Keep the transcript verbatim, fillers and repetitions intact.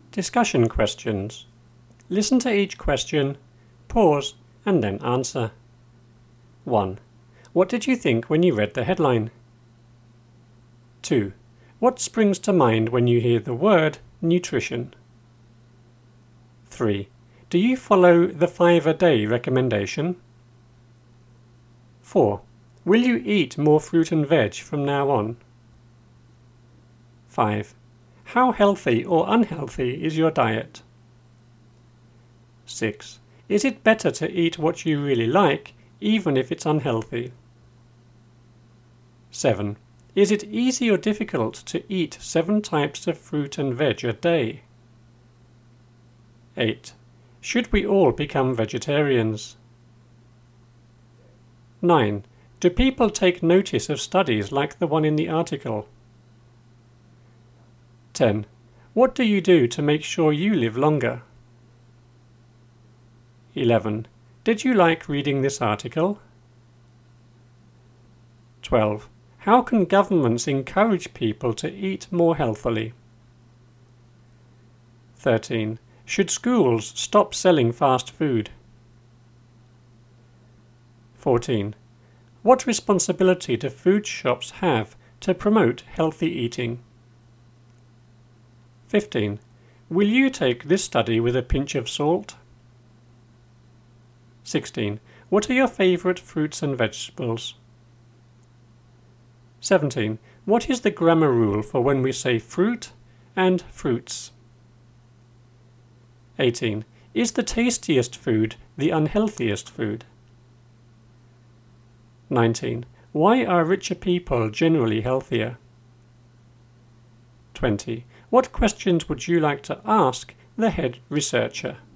Discussion questions. Listen to each question, pause, and then answer. one. What did you think when you read the headline? two. What springs to mind when you hear the word nutrition? three. Do you follow the five a day recommendation? four. Will you eat more fruit and veg from now on? five. How healthy or unhealthy is your diet? six. Is it better to eat what you really like, even if it's unhealthy? seven. Is it easy or difficult to eat seven types of fruit and veg a day? eight. Should we all become vegetarians? nine. Do people take notice of studies like the one in the article? ten. What do you do to make sure you live longer? eleven. Did you like reading this article? twelve. How can governments encourage people to eat more healthily? thirteen. Should schools stop selling fast food? fourteen. What responsibility do food shops have to promote healthy eating? fifteen. Will you take this study with a pinch of salt? sixteen. What are your favourite fruits and vegetables? seventeen. What is the grammar rule for when we say fruit and fruits? eighteen. Is the tastiest food the unhealthiest food? nineteen. Why are richer people generally healthier? twenty. What questions would you like to ask the head researcher?